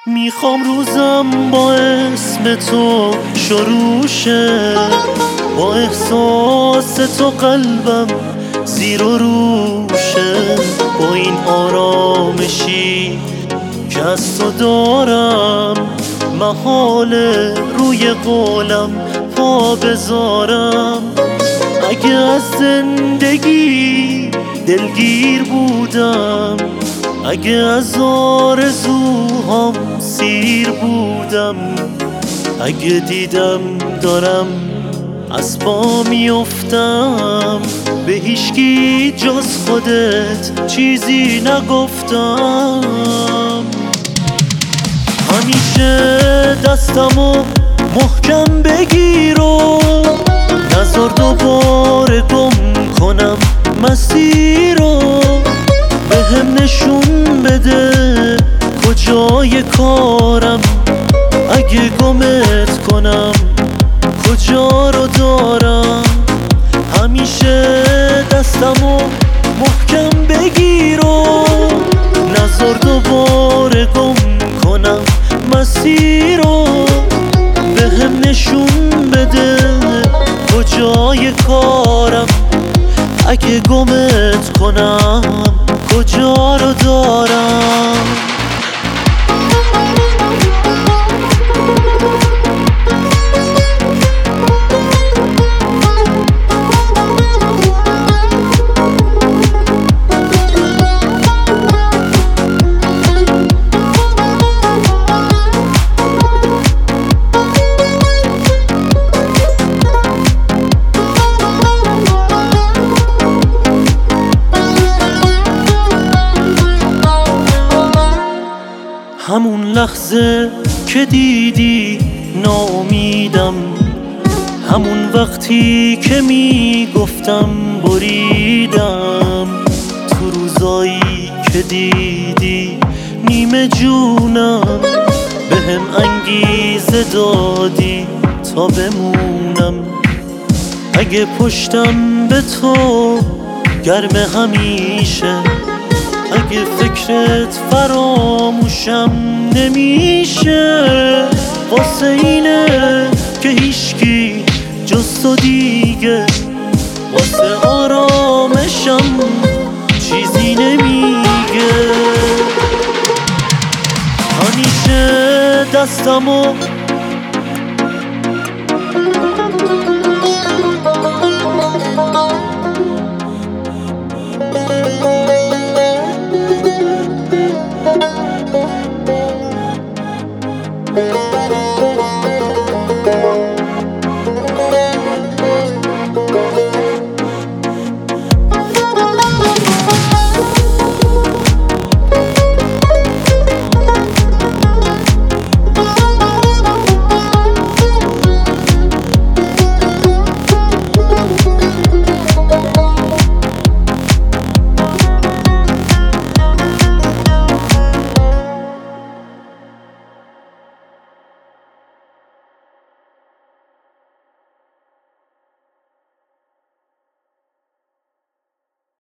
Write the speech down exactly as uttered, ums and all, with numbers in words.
میخوام روزم با اسم تو شروع شه، با احساس تو قلبم زیر و روشه، با این آرامشی که از تو دارم محاله روی قولم پا بذارم. اگه از زندگی دلگیر بودم، اگه از آرزوهام سیر بودم، اگه دیدم دارم از پا میافتم، به هیچکی جز خودت چیزی نگفتم. همیشه دستمو محکم بگیر و نذار دوباره گم کنم مسیر رو، به هم نشون بده کجای کارم، اگه گمت کنم کجا رو دارم. همیشه دستمو محکم بگیر و نذار دوباره گم کنم مسیر رو، به هم نشون بده کجای کارم، اگه گمت کنم کجا رو دارم. همون لحظه که دیدی ناامیدم، همون وقتی که میگفتم بریدم، تو روزایی که دیدی نیمه جونم، به هم انگیزه دادی تا بمونم. اگه پشتم به تو گرم همیشه، اگه فکرت فراموشم نمیشه، واسه اینه که هیچکی جز تو دیگه واسه آرامشم چیزی نمیگه. همیشه دستمو